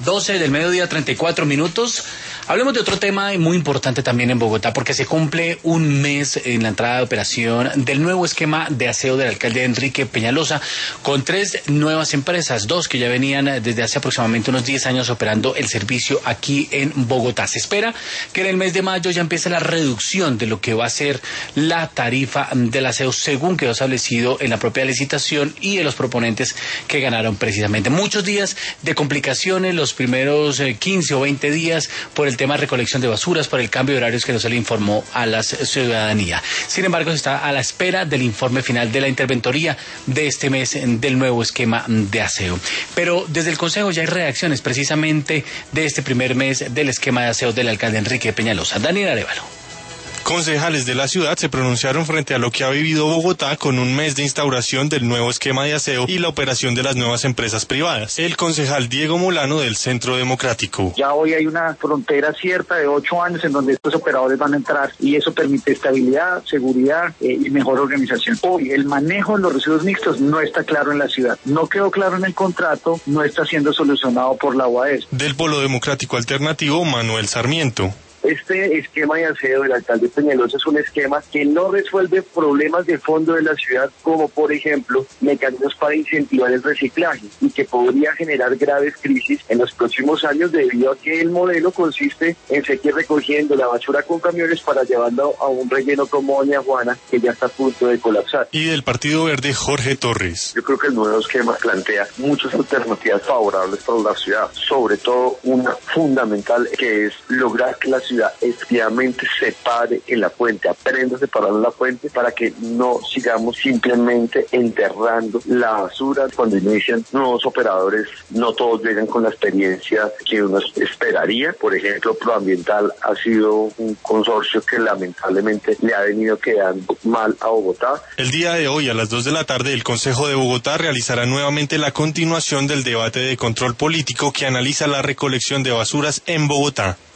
12 del mediodía, 34 minutos. Hablemos de otro tema muy importante también en Bogotá, porque se cumple un mes en la entrada de operación del nuevo esquema de aseo del alcalde Enrique Peñalosa, con 3 nuevas empresas, 2 que ya venían desde hace aproximadamente unos 10 años operando el servicio aquí en Bogotá. Se espera que en el mes de mayo ya empiece la reducción de lo que va a ser la tarifa del aseo, según quedó establecido en la propia licitación y de los proponentes que ganaron precisamente. Muchos días de complicaciones, los primeros 15 o 20 días por el tema de recolección de basuras, por el cambio de horarios que no se le informó a la ciudadanía. Sin embargo, se está a la espera del informe final de la interventoría de este mes del nuevo esquema de aseo. Pero desde el Consejo ya hay reacciones precisamente de este primer mes del esquema de aseo del alcalde Enrique Peñalosa. Daniel Arévalo. Concejales de la ciudad se pronunciaron frente a lo que ha vivido Bogotá con un mes de instauración del nuevo esquema de aseo y la operación de las nuevas empresas privadas. El concejal Diego Molano del Centro Democrático. Ya hoy hay una frontera cierta de 8 años en donde estos operadores van a entrar y eso permite estabilidad, seguridad y mejor organización. Hoy el manejo de los residuos mixtos no está claro en la ciudad, no quedó claro en el contrato, no está siendo solucionado por la UAS. Del Polo Democrático Alternativo, Manuel Sarmiento. Este esquema de aseo del alcalde Peñalosa es un esquema que no resuelve problemas de fondo de la ciudad, como por ejemplo mecanismos para incentivar el reciclaje, y que podría generar graves crisis en los próximos años debido a que el modelo consiste en seguir recogiendo la basura con camiones para llevarlo a un relleno como Doña Juana, que ya está a punto de colapsar. Y del Partido Verde, Jorge Torres. Yo creo que el nuevo esquema plantea muchas alternativas favorables para la ciudad, sobre todo una fundamental, que es lograr que la ciudad efectivamente se pare en la fuente, aprenda a separar la fuente para que no sigamos simplemente enterrando la basura. Cuando inician nuevos operadores, no todos llegan con la experiencia que uno esperaría. Por ejemplo, Proambiental ha sido un consorcio que lamentablemente le ha venido quedando mal a Bogotá. El día de hoy a las 2 de la tarde el Consejo de Bogotá realizará nuevamente la continuación del debate de control político que analiza la recolección de basuras en Bogotá.